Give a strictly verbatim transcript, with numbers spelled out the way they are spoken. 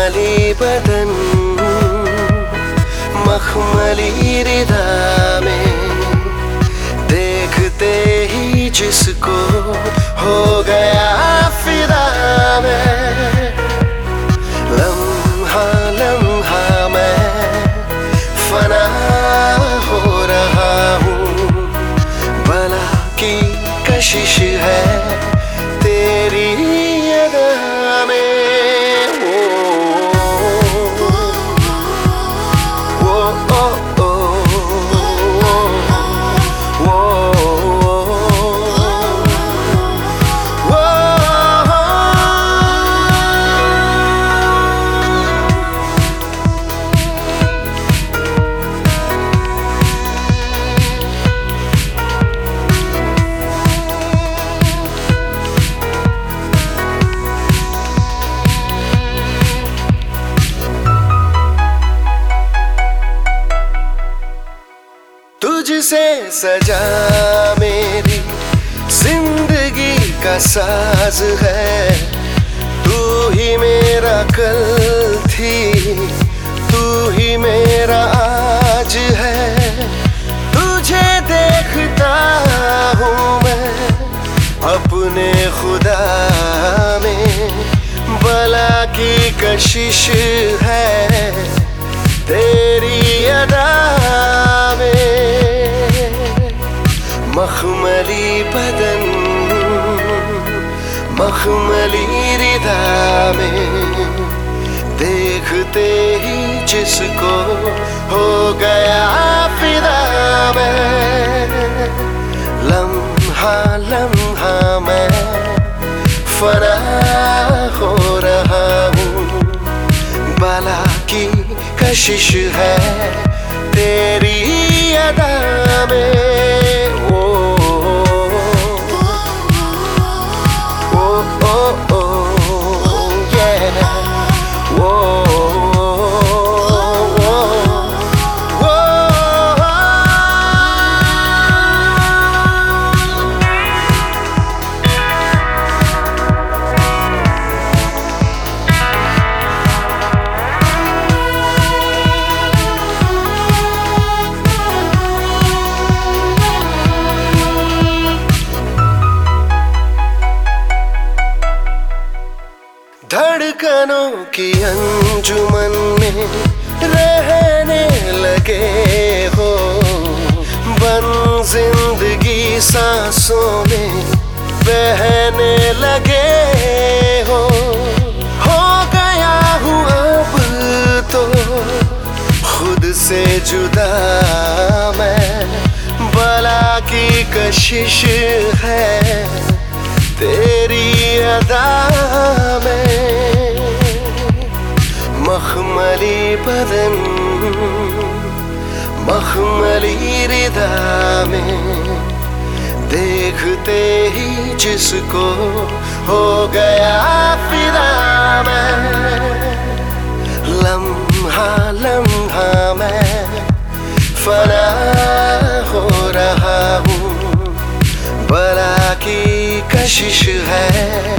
मखमली बदन मखमली रिदा में देखते ही जिसको हो गया फिदा में। लम्हा लम्हा मैं फना हो रहा हूँ, भला की कशिश है तेरी अदा में। तुझसे सजा मेरी जिंदगी का साज है, तू ही मेरा कल थी, तू ही मेरा आज है। तुझे देखता हूँ मैं अपने खुदा में, भला की कशिश है तेरी अदा में। मखमली बदन मखमली रिदा में देखते ही जिसको हो गया फिदा में। लम्हा लम्हा मैं फना हो रहा हूँ, भला की कशिश है तेरी अदा में। धड़कनों की अंजुमन में रहने लगे हो, बन जिंदगी सांसों में बहने लगे हो। हो गया हूँ अब तो खुद से जुदा मैं, भला की कशिश है तेरी अदा में। मखमली बदन मखमली रिदा में देखते ही जिसको हो गया फिदा में। लम्हा लम्हा मैं फना हो रहा हूँ, भला की कशिश है